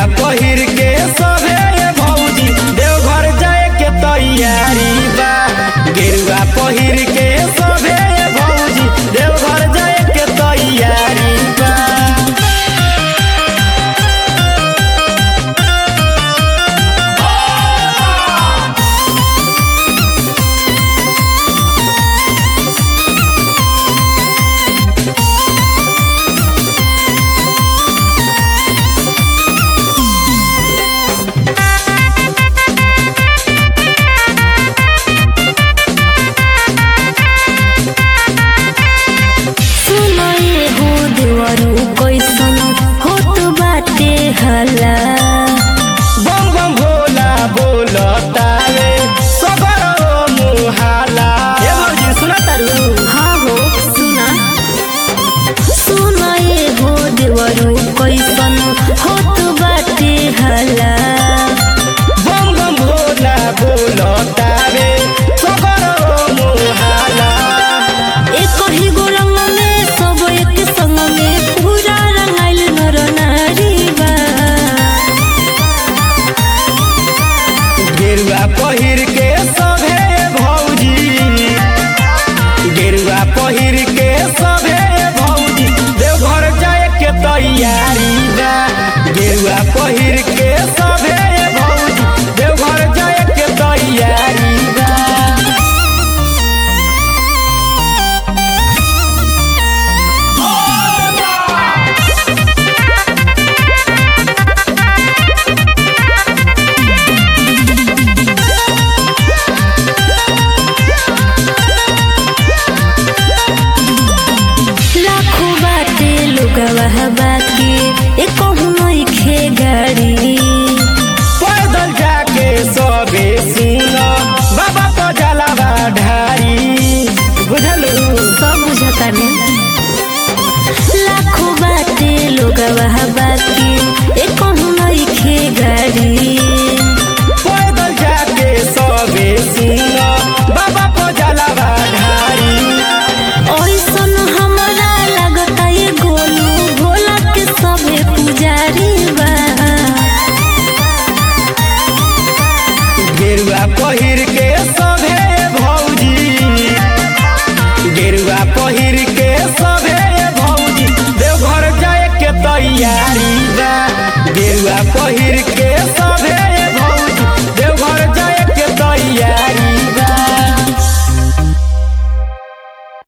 पहिर के सभे भौजी देवघर जाए के तैयारी बा। गेरुआ पहिर के सभे भौजी देवघर जाए के तैयारी बा। हला बम बम भोला बोलतावे सगरो मुहाला। ए भौजी सुना तारू? हाँ हो सुना सुना ये हो देवरू कैसन होत बाटे हला। बम बम भोला बोलतावे सगरो मुहाला। एक ही गो रंग में सब एक संग में पूरा रंगाइल नर नारी बा। गेरुआ पहिर के सभे भौजी गेरुआ पहिर के सभे भौजी देवघर जाए के तैयारी बा। गेरुआ पहिर के सभे भौजी देवघर जाए के तैयारी बा। लाखों बाटे लोगवा बाकी एक नइखे गाड़ी। पैदल जाके सबे सुन बाबा तो जलावा ढारी। बुझलू? सब बुझता ने लाखों बाटे लोगवा बाकी एक नइखे गाड़ी।